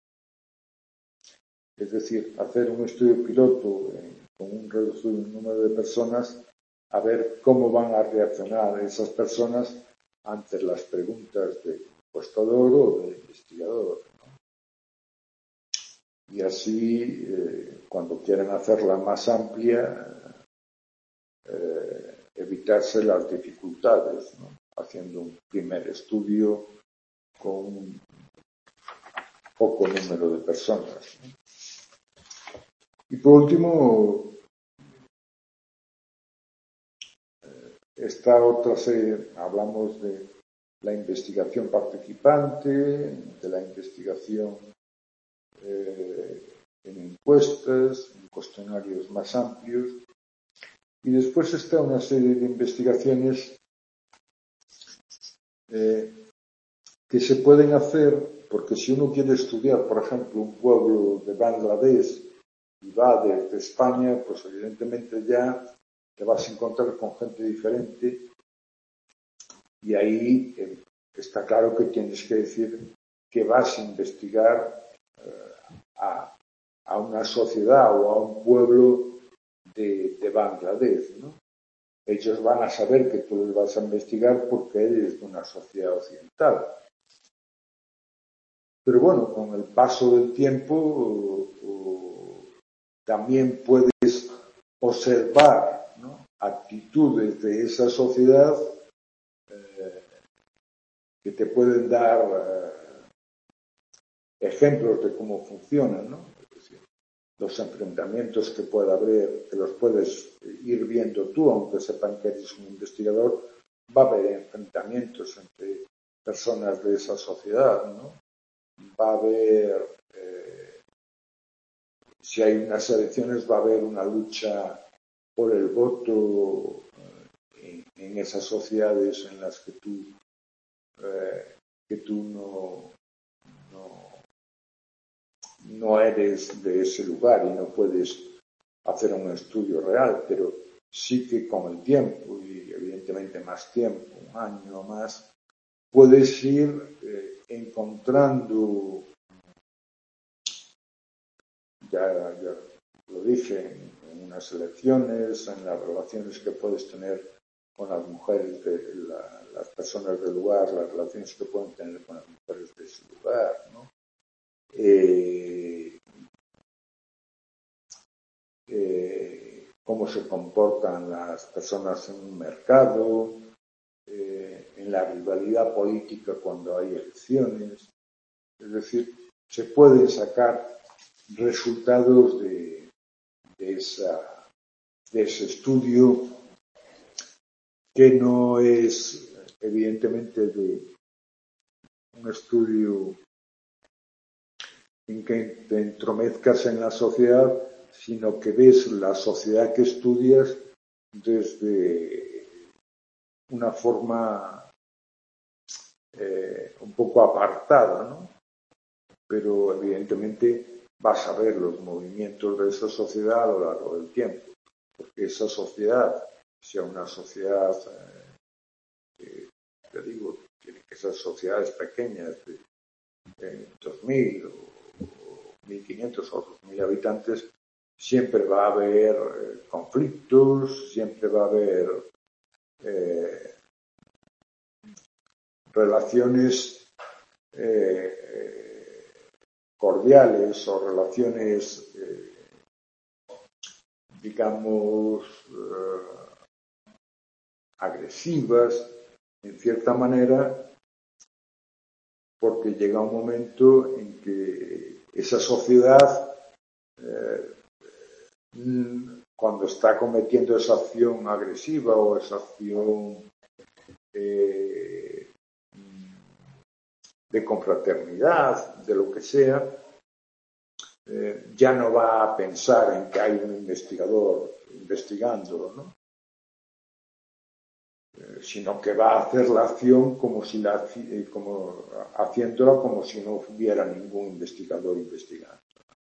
Es decir, hacer un estudio piloto en, con un reducido número de personas, a ver cómo van a reaccionar esas personas ante las preguntas del encuestador o del investigador, ¿no? y así, eh, cuando quieran hacerla más amplia, eh, evitarse las dificultades, ¿no? Haciendo un primer estudio con un poco número de personas, ¿no? Y por último, esta otra serie, hablamos de la investigación participante, de la investigación eh, en encuestas, en cuestionarios más amplios, y después está una serie de investigaciones eh, que se pueden hacer, porque si uno quiere estudiar, por ejemplo, un pueblo de Bangladesh y va desde España, pues evidentemente ya te vas a encontrar con gente diferente y ahí eh, está claro que tienes que decir que vas a investigar eh, a, a una sociedad o a un pueblo de, de Bangladesh, ¿no? Ellos van a saber que tú les vas a investigar porque eres de una sociedad occidental. Pero bueno, con el paso del tiempo o, o, también puedes observar, ¿no?, actitudes de esa sociedad eh, que te pueden dar eh, ejemplos de cómo funcionan, ¿no? Es decir, los enfrentamientos que pueda haber, que los puedes ir viendo tú, aunque sepan que eres un investigador, va a haber enfrentamientos entre personas de esa sociedad, ¿no? Va a haber, eh, si hay unas elecciones, va a haber una lucha por el voto eh, en, en esas sociedades en las que tú, eh, que tú no, no, no eres de ese lugar y no puedes hacer un estudio real, pero sí que con el tiempo, y evidentemente más tiempo, un año o más, puedes ir eh, encontrando, ya, ya lo dije, en, en unas elecciones, en las relaciones que puedes tener con las mujeres, de la, las personas del lugar, las relaciones que pueden tener con las mujeres de ese lugar, ¿no? Eh, eh, cómo se comportan las personas en un mercado, eh, en la rivalidad política cuando hay elecciones. Es decir, se pueden sacar resultados de, de, esa, de ese estudio que no es evidentemente de un estudio en que te entromezcas en la sociedad, sino que ves la sociedad que estudias desde una forma eh, un poco apartada, ¿no? Pero evidentemente vas a ver los movimientos de esa sociedad a lo largo del tiempo, porque esa sociedad, sea una sociedad, eh, que, te digo, tiene que ser sociedades pequeñas de eh, dos mil o, o mil quinientos o dos mil habitantes, siempre va a haber eh, conflictos, siempre va a haber eh, relaciones eh, cordiales o relaciones, eh, digamos, eh, agresivas, en cierta manera, porque llega un momento en que esa sociedad, eh, cuando está cometiendo esa acción agresiva o esa acción eh, de confraternidad, de lo que sea, eh, ya no va a pensar en que hay un investigador investigándolo, ¿no? Eh, sino que va a hacer la acción como si la, eh, como, haciéndola como si no hubiera ningún investigador investigando.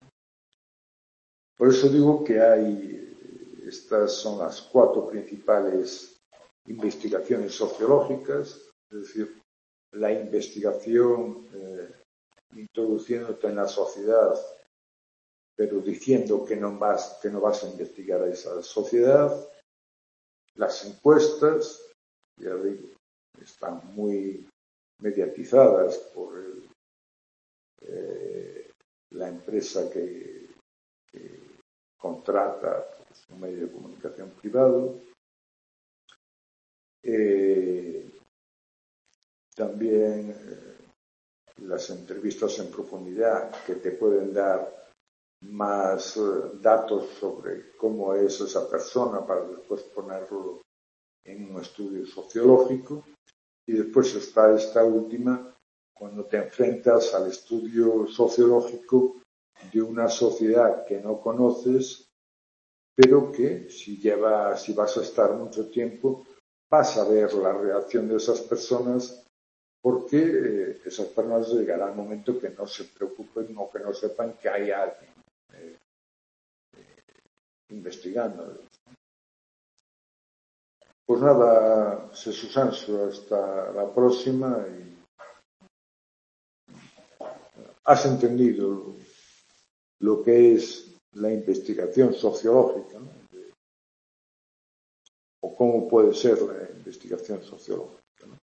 Por eso digo que hay, estas son las cuatro principales investigaciones sociológicas, es decir, la investigación eh, introduciéndote en la sociedad, pero diciendo que no vas, que no vas a investigar a esa sociedad. Las encuestas, ya digo, están muy mediatizadas por el, eh, la empresa que, que contrata pues, un medio de comunicación privado. Eh, también eh, las entrevistas en profundidad que te pueden dar más eh, datos sobre cómo es esa persona para después ponerlo en un estudio sociológico. Y después está esta última, cuando te enfrentas al estudio sociológico de una sociedad que no conoces, pero que si, lleva, si vas a estar mucho tiempo, vas a ver la reacción de esas personas, porque eh, esas personas llegará el momento que no se preocupen o que no sepan que hay alguien eh, eh, investigando. Pues nada, Jesús Anso, hasta la próxima. Y has entendido lo que es la investigación sociológica, ¿no? O cómo puede ser la investigación sociológica, ¿no?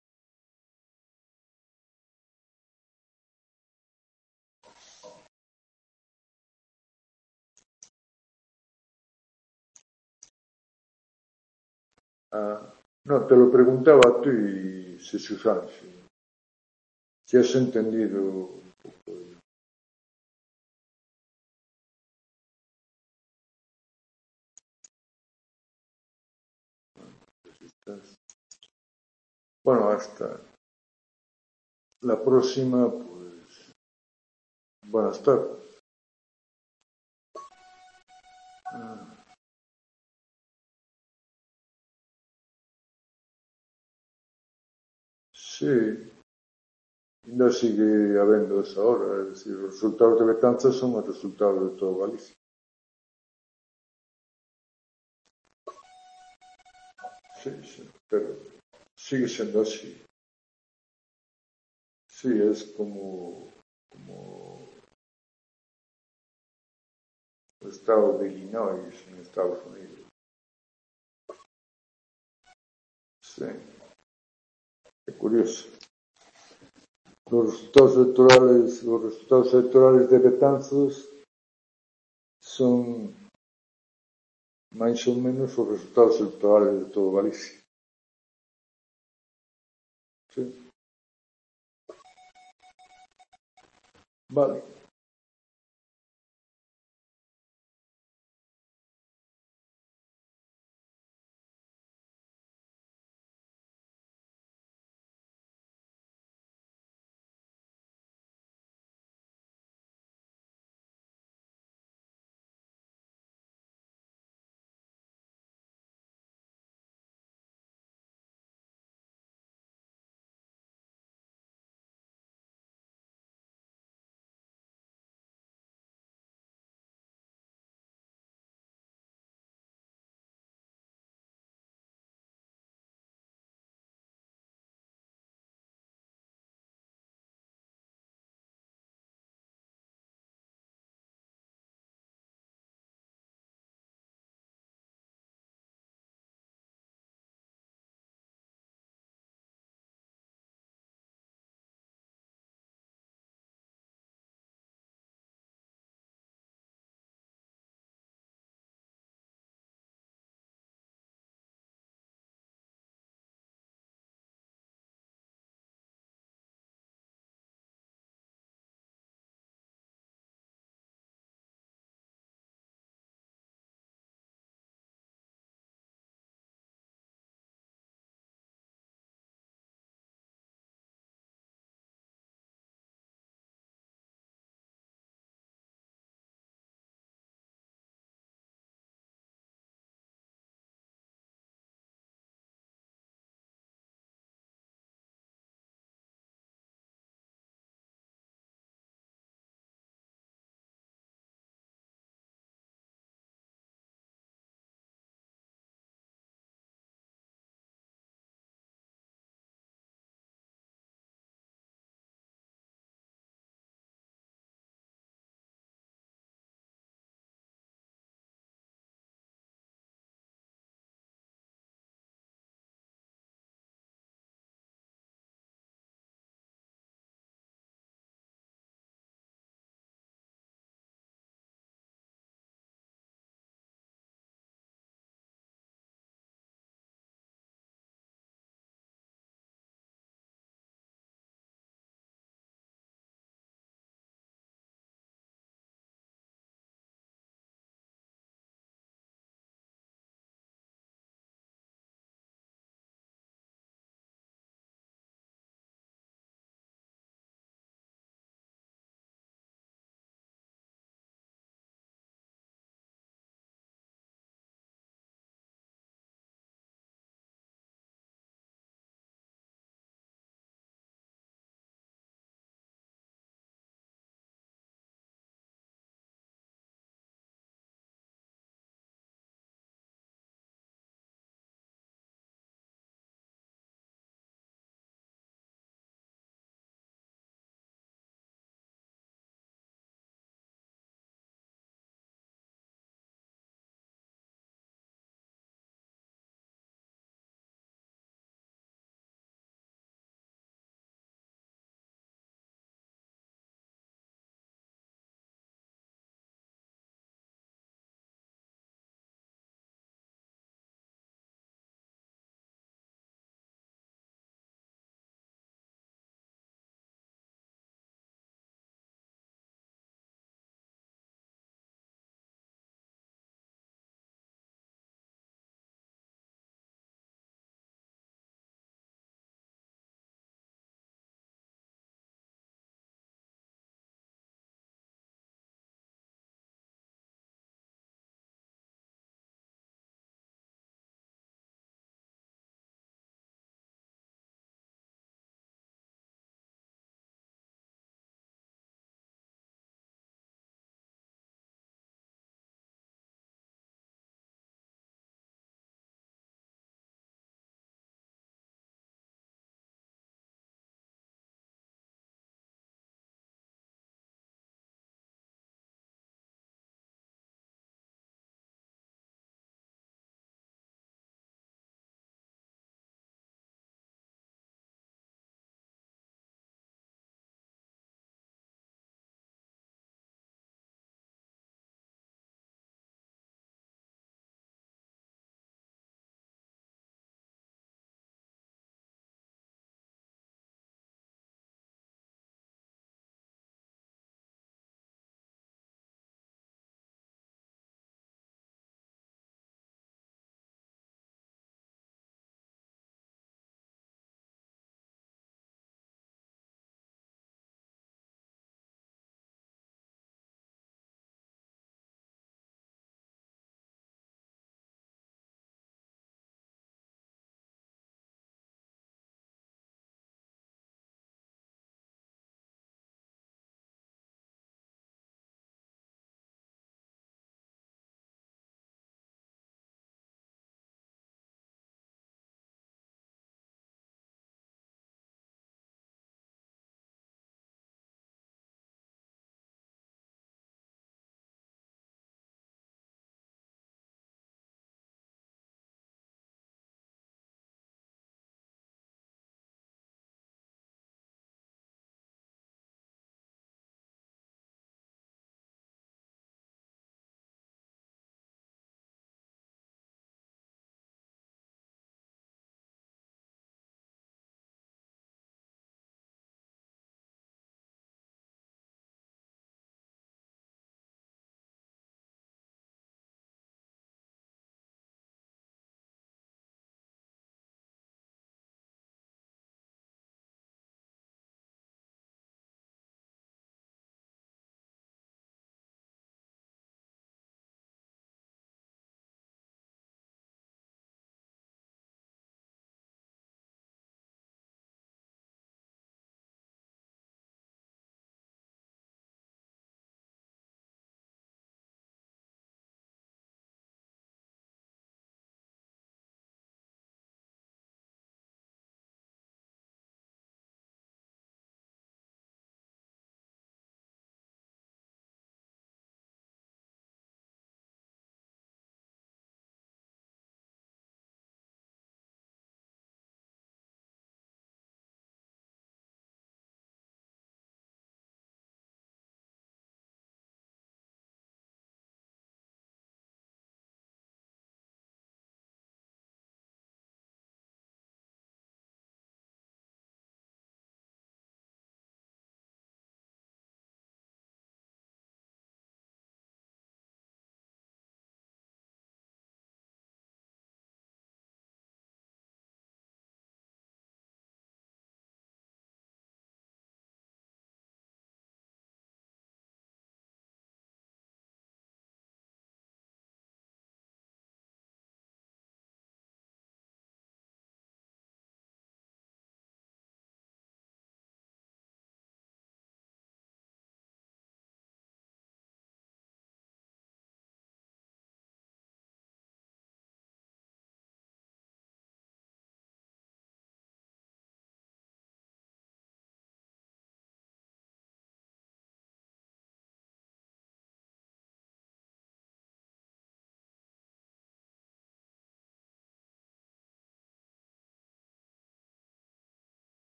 Ah, no, te lo preguntaba a ti, Jesús Anso, si has entendido un poco de... Bueno, hasta la próxima, pues, buenas tardes. Ah, sí, ainda sigue habendo esa hora, é dicir, os resultados de Betanzos son os resultados de todo Galicia. Sí, sí, pero sigue sendo así. Sí, es como, como o estado de Illinois en Estados Unidos. Sí, é curioso. Los resultados electorales, los resultados electorales de Betanzos son máis ou menos os resultados electorales de todo Galicia. Sí. Vale.